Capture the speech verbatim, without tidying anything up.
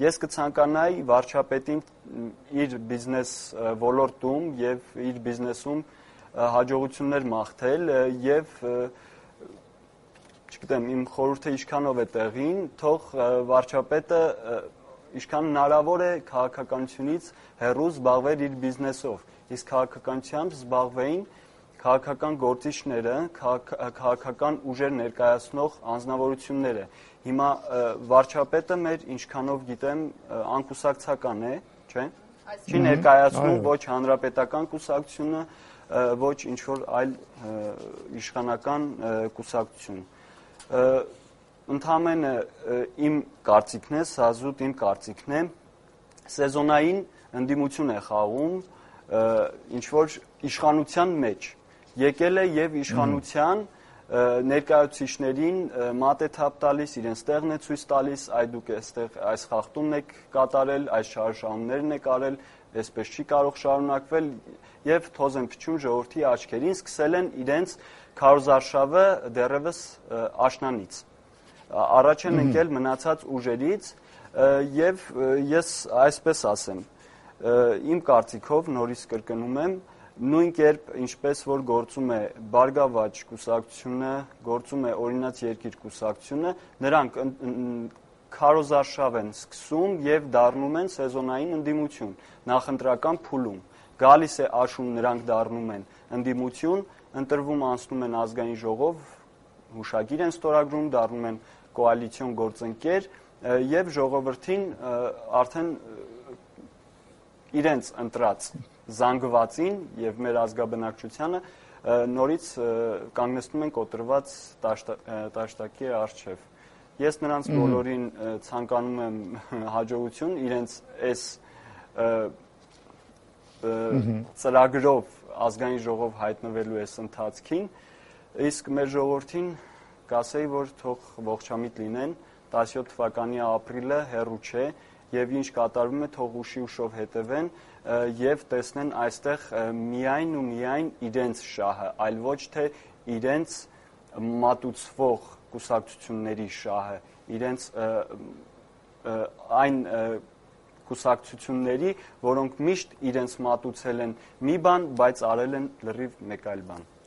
Ես կցանկանայի վարչապետին իր բիզնես ոլորտում եւ իր բիզնեսում հաջողություններ մաղթել եւ չգիտեմ, իմ խորհուրդը ինչքանով է տեղին, թող վարչապետը ինչքան հնարավոր է քաղաքականությունից հեռու զբաղվեր իր բիզնեսով, իսկ քաղաքականությամբ զբաղվեին քաղաքական գործիչները, քաղաքական ուժեր ներկայացնող անձնավորությունները։ Հիմա վարչապետը մեր ինչքանով գիտեմ անկուսակցական է, չէ՞։ Չի ներկայացնում ոչ հանրապետական կուսակցությունը, ոչ ինչ-որ այլ իշխանական կուսակցություն։ Ընդհանրապես իմ կարծիքն է, սա զուտ իմ կարծիքն է, սեզոնային ընդդիմություն է խաղում ինչ-որ իշխանության մեջ։ Եկել է եւ իշխանության ներկայացուցիչներին մատ է թափ տալիս, իրենց տեղն է ցույց տալիս, այ դուք այստեղ այս խախտումն եք կատարել, այս շարժումներն եք արել, այսպես չի կարող շարունակվել եւ թոզ են փչում ժողովրդի աչքերին, սկսել են իրենց քարոզարշավը դեռևս աշնանից։ Առաջ են ընկել մնացած ուժերից եւ ես այսպես ասեմ, իմ կարծիքով նորից կրկնում եմ, նույն կերպ ինչպես որ գործում է Բարգավաճ կուսակցությունը, գործում է Օրինաց երկիր կուսակցությունը, նրանք քարոզարշավ են սկսում եւ դառնում են սեզոնային ընդդիմություն, նախընտրական փուլում։ Գալիս է աշուն, նրանք դառնում են ընդդիմություն, ընտրվում անցնում են ազգային ժողով, հուշագիր են ստորագրում, դառնում են կոալիցիոն գործընկեր եւ ժողովրդին արդեն իրենց ընտրած զանգվածին եւ մեր ազգաբնակչությանը նորից կանգնեցնում են կոտրված տաշտակի առջև։ Ես նրանց բոլորին ցանկանում եմ հաջողություն իրենց այս ծրագրով ազգային ժողով հայտնվելու այս ընթացքին, իսկ մեր ժողովրդին կասեի, որ թող ողջամիտ լինեն, տասնյոթ թվականի ապրիլը հեռու չէ եւ ինչ կատարվում է, թող ուշի ուշով հետևեն եւ տեսնեն այստեղ միայն ու միայն իրենց շահը, այլ ոչ թե իրենց մատուցվող կուսակցությունների շահը, իրենց այն կուսակցությունների, որոնք միշտ իրենց մատուցել են մի բան, բայց արել են լրիվ մեկ այլ բան։